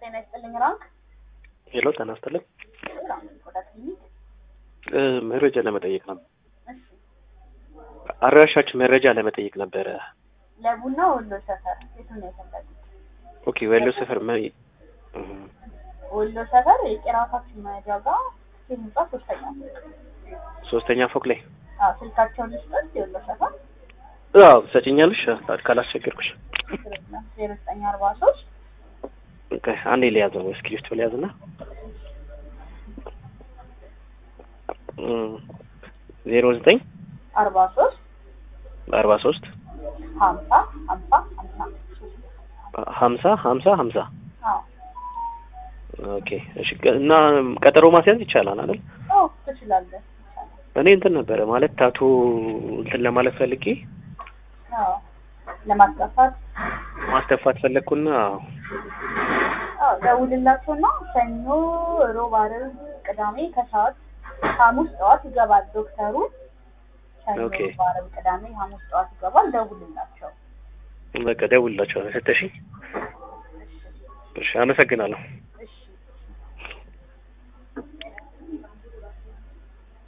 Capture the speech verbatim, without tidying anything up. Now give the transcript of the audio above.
ጤና ይስጥልኝ ራንክ ሄሎ ጤና ይስጥልኝ ወደ ክሊኒክ እ መረጃ ለመጠየቅ ነው። እሺ አራሻችሁ መረጃ ለመጠየቅ ነበር። ለቡና ወሎ ሰፈር የቱን ነው የፈለጉት? ኦኬ ወሎ ሰፈር ምን ወሎ ሰፈር የቄራፋችን ማጃጋ ሲምጣ ሶስተኛ ሶስተኛ ፎቅ ላይ አዎ ስልካቸው ልስጥት የወሎ ሰፈር አዎ ሰጪኛለሽ ካላስቸገርኩሽ ዜሮ ዘጠኝ አርባ ሶስት ኦኬ አንዴ ሊያዘው እስክሪፕት ሊያዝና ዜሮ ዘጠኝ አርባ ሶስት አርባ ሶስት ሀምሳ ሀምሳ ሀምሳ ሀምሳ ሀምሳ አዎ ኦኬ እሺ እና ቀጠሮ ማስያዝ ይቻላል አይደል? አዎ ትችላለህ። እኔ እንትን ነበረ ማለት ታቱ እንትን ለማለት ፈልጌ አዎ ለማስጠፋት ማስተፋት ፈለኩና አዎ ደውልላቸውና ሰኞ ሮብ ዓርብ ቅዳሜ ከሰዓት ሐሙስ ጠዋት ይገባል ዶክተሩ ሰኞ ሮብ ዓርብ ቅዳሜ ሐሙስ ጠዋት ይገባል ደውልላቸው በቃ ደውልላቸው ሰተሽኝ እሺ አመሰግናለሁ